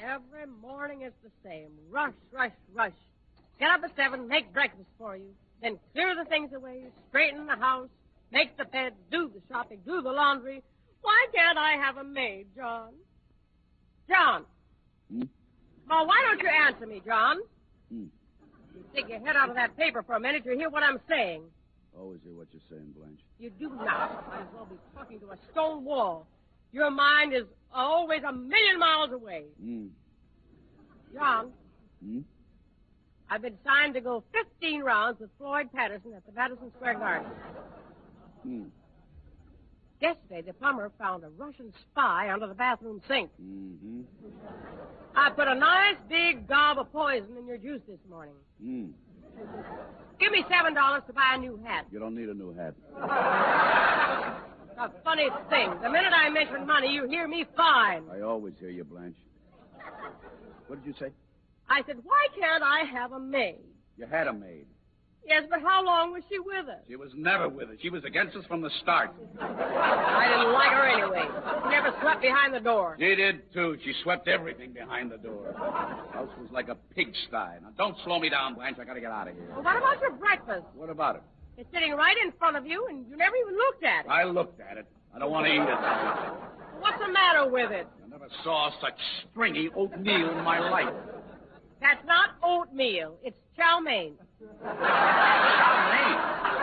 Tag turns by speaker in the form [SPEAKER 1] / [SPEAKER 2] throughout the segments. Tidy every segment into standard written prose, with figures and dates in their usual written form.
[SPEAKER 1] Every morning it's the same. Rush, rush, rush. Get up at 7, make breakfast for you. Then clear the things away, straighten the house, make the bed, do the shopping, do the laundry. Why can't I have a maid, John? John. Oh, why don't you answer me, John? You take your head out of that paper for a minute. You hear what I'm saying.
[SPEAKER 2] Always hear what you're saying, Blanche.
[SPEAKER 1] You do not. Might as well be talking to a stone wall. Your mind is always a million miles away. John. I've been signed to go 15 rounds with Floyd Patterson at the Madison Square Garden. Yesterday, the plumber found a Russian spy under the bathroom sink. I put a nice big gob of poison in your juice this morning. Give me $7 to buy a new hat.
[SPEAKER 2] You don't need a new hat.
[SPEAKER 1] The funny thing, the minute I mention money, you hear me fine.
[SPEAKER 2] I always hear you, Blanche. What did you say?
[SPEAKER 1] I said, why can't I have a maid?
[SPEAKER 2] You had a maid.
[SPEAKER 1] Yes, but how long was she with us?
[SPEAKER 2] She was never with us. She was against us from the start.
[SPEAKER 1] I didn't like her anyway. She never swept behind the door.
[SPEAKER 2] She did, too. She swept everything behind the door. The house was like a pigsty. Now, don't slow me down, Blanche. I got to get out of here.
[SPEAKER 1] Well, what about your breakfast?
[SPEAKER 2] What about it?
[SPEAKER 1] It's sitting right in front of you, and you never even looked at it.
[SPEAKER 2] I looked at it. I don't want to eat it.
[SPEAKER 1] What's the matter with it?
[SPEAKER 2] I never saw such stringy oatmeal in my life.
[SPEAKER 1] That's not oatmeal. It's chow mein.
[SPEAKER 2] Chow mein?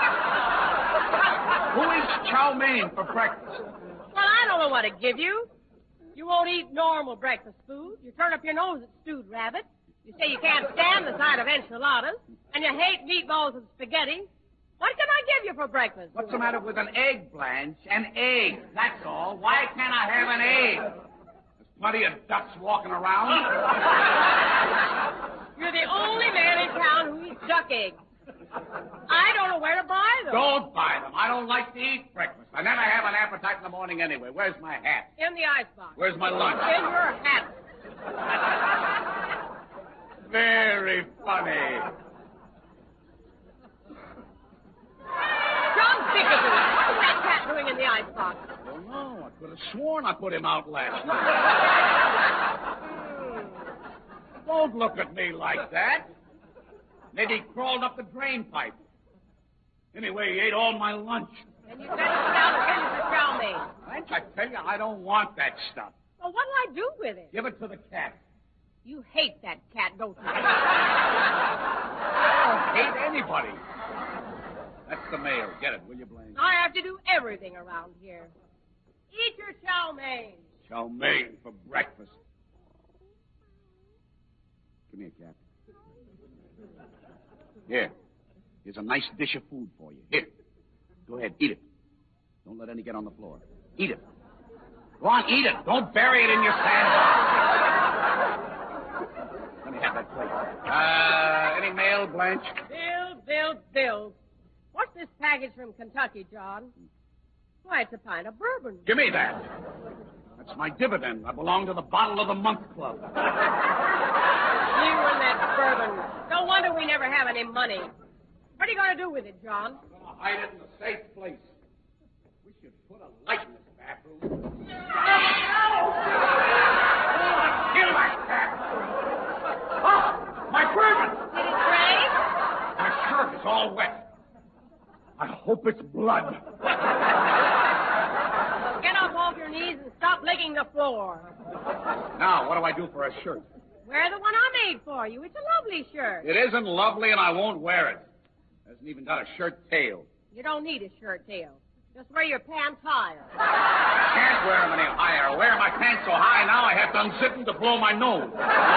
[SPEAKER 2] Who eats chow mein for breakfast?
[SPEAKER 1] Well, I don't know what to give you. You won't eat normal breakfast food. You turn up your nose at stewed rabbit. You say you can't stand the sight of enchiladas. And you hate meatballs and spaghetti. What can I give you for breakfast?
[SPEAKER 2] What's the matter with an egg, Blanche? An egg, that's all. Why can't I have an egg? There's plenty of ducks walking around.
[SPEAKER 1] You're the only man in town who eats duck eggs. I don't know where to buy them.
[SPEAKER 2] Don't buy them. I don't like to eat breakfast. I never have an appetite in the morning anyway. Where's my hat?
[SPEAKER 1] In the icebox.
[SPEAKER 2] Where's my lunch?
[SPEAKER 1] In your hat.
[SPEAKER 2] Very funny.
[SPEAKER 1] John Bickerton, what's that cat doing in the icebox?
[SPEAKER 2] I don't know. I could have sworn I put him out last night. Don't look at me like that. Maybe he crawled up the drain pipe. Anyway, he ate all my lunch.
[SPEAKER 1] And you better sit down and finish the chow mein.
[SPEAKER 2] I tell you, I don't want that stuff.
[SPEAKER 1] Well, what'll I do with it?
[SPEAKER 2] Give it to the cat.
[SPEAKER 1] You hate that cat, don't you?
[SPEAKER 2] I don't hate anybody. That's the mail. Get it, will you, Blanche?
[SPEAKER 1] I have to do everything around here. Eat your chow mein.
[SPEAKER 2] Chow mein for breakfast. Come here, cat. Here. Here's a nice dish of food for you. Here. Go ahead, eat it. Don't let any get on the floor. Eat it. Go on, eat it. Don't bury it in your sandbox. Let me have that plate. Any mail, Blanche?
[SPEAKER 1] Bill. What's this package from Kentucky, John? Why, it's a pint of bourbon.
[SPEAKER 2] Give me that. That's my dividend. I belong to the Bottle of the Month Club.
[SPEAKER 1] You and that bourbon. No wonder we never have any money. What are you going to do with it, John?
[SPEAKER 2] I'm going to hide it in a safe place. We should put a light in this bathroom. Kill that cat. Oh, my bourbon.
[SPEAKER 1] Did it break?
[SPEAKER 2] My shirt is all wet. I hope it's blood.
[SPEAKER 1] Get up off your knees and stop licking the floor.
[SPEAKER 2] Now, what do I do for a shirt?
[SPEAKER 1] Wear the one I made for you. It's a lovely shirt.
[SPEAKER 2] It isn't lovely, and I won't wear it. Hasn't even got a shirt tail.
[SPEAKER 1] You don't need a shirt tail. Just wear your pants higher.
[SPEAKER 2] I can't wear them any higher. I wear my pants so high now I have to unzip them to blow my nose.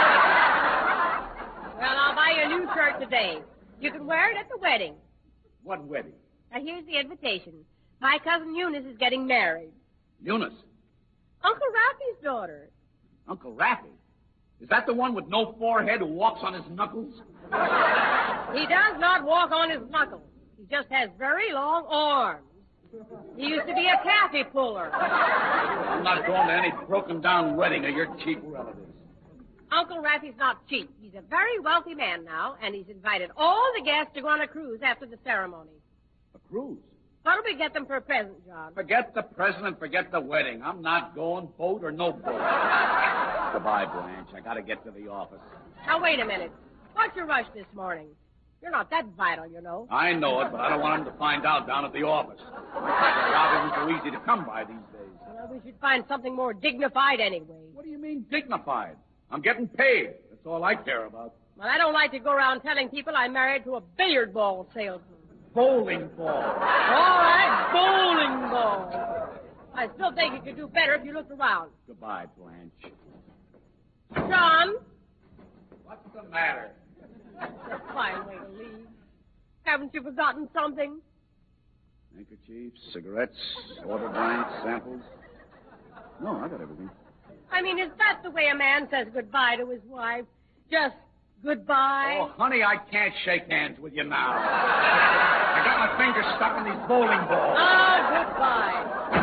[SPEAKER 1] Well, I'll buy you a new shirt today. You can wear it at the wedding.
[SPEAKER 2] What wedding?
[SPEAKER 1] Now, here's the invitation. My cousin Eunice is getting married.
[SPEAKER 2] Eunice?
[SPEAKER 1] Uncle Raffy's daughter.
[SPEAKER 2] Uncle Raffy? Is that the one with no forehead who walks on his knuckles?
[SPEAKER 1] He does not walk on his knuckles. He just has very long arms. He used to be a taffy puller.
[SPEAKER 2] I'm not going to any broken-down wedding of your cheap relatives.
[SPEAKER 1] Uncle Raffy's not cheap. He's a very wealthy man now, and he's invited all the guests to go on a cruise after the ceremony.
[SPEAKER 2] A cruise?
[SPEAKER 1] What'll we get them for a present, John?
[SPEAKER 2] Forget the present and forget the wedding. I'm not going, boat or no boat. Goodbye, Blanche. I gotta get to the office.
[SPEAKER 1] Now, wait a minute. What's your rush this morning? You're not that vital, you know.
[SPEAKER 2] I know it, but I don't want them to find out down at the office. My type of job isn't so easy to come by these days.
[SPEAKER 1] Well, we should find something more dignified anyway.
[SPEAKER 2] What do you mean dignified? I'm getting paid. That's all I care about.
[SPEAKER 1] Well, I don't like to go around telling people I'm married to a billiard ball salesman.
[SPEAKER 2] Bowling ball.
[SPEAKER 1] All right, bowling ball. I still think you could do better if you looked around.
[SPEAKER 2] Goodbye, Blanche.
[SPEAKER 1] John?
[SPEAKER 2] What's the matter?
[SPEAKER 1] That's a fine way to leave. Haven't you forgotten something?
[SPEAKER 2] Handkerchiefs, cigarettes, order blanks, samples. No, I got everything.
[SPEAKER 1] I mean, is that the way a man says goodbye to his wife? Just goodbye?
[SPEAKER 2] Oh, honey, I can't shake hands with you now. I got my fingers stuck in these bowling balls.
[SPEAKER 1] Oh, goodbye.